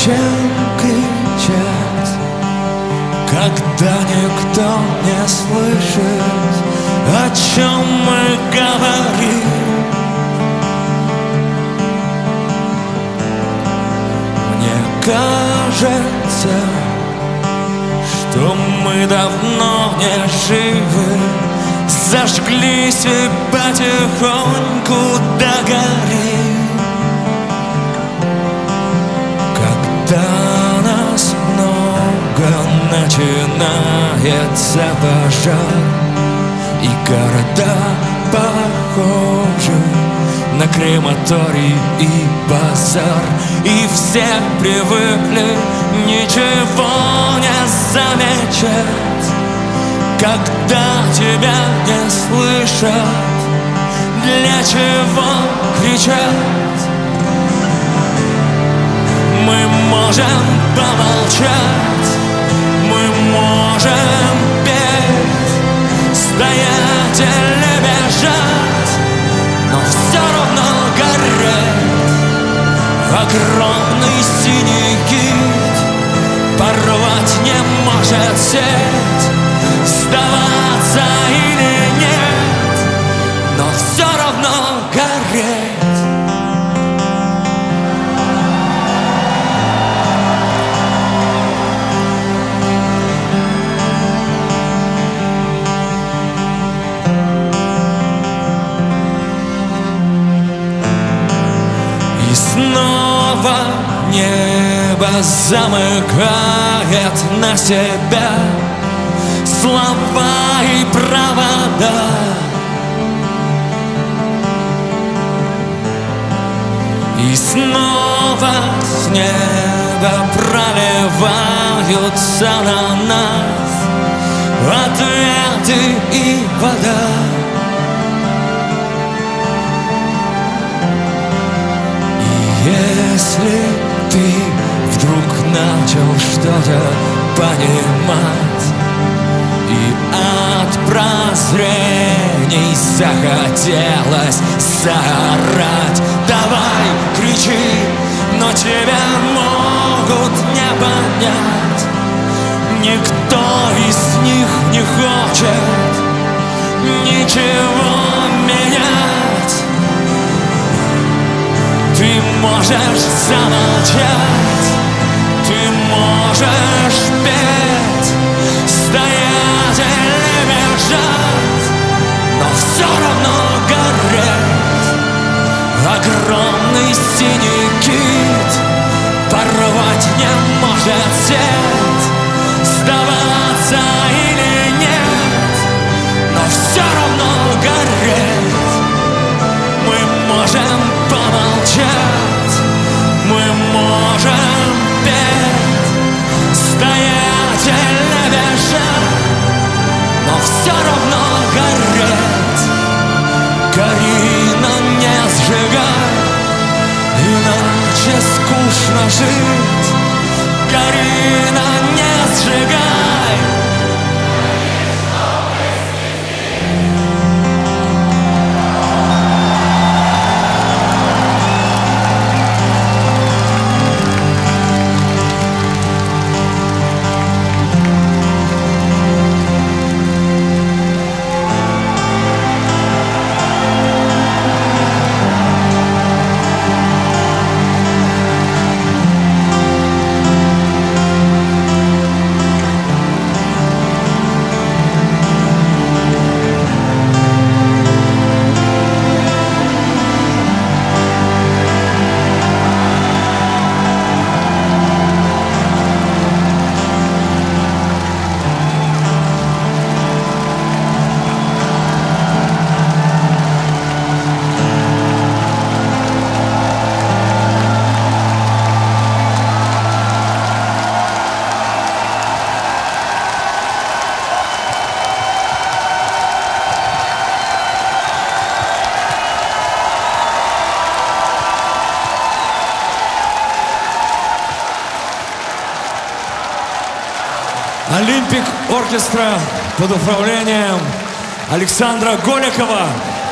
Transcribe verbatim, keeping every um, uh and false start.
Зачем кричать, когда никто не слышит, о чем мы говорим? Мне кажется, что мы давно не живы, зажглись и потихоньку догорим. Когда нас много, начинается пожар, и города похожи на крематорий и базар, и все привыкли ничего не замечать. Когда тебя не слышат, для чего кричать? Мы можем помолчать, мы можем петь, стоять или бежать, но все равно гореть. Огромный синий кит порвать не может сеть, сдаваться или нет, но все равно гореть. И снова небо замыкает на себя слова и провода. И снова с неба проливаются на нас ответы и вода. И если ты вдруг начал что-то понимать и от прозрений захотелось заорать, давай кричи, но тебя могут не понять. Никто из них не хочет ничего менять. Ты можешь замолчать, ты можешь петь, стоять или бежать, но все равно гореть. Огромный синий кит порвать не может сеть, сдаваться или нет, но все равно гореть. Мы можем помолчать, мы можем петь, стоять или бежать, но все равно гореть. Гори, но не сжигай, иначе скучно жить. Гори, но не сжигай. Олимпик оркестра под управлением Александра Голикова.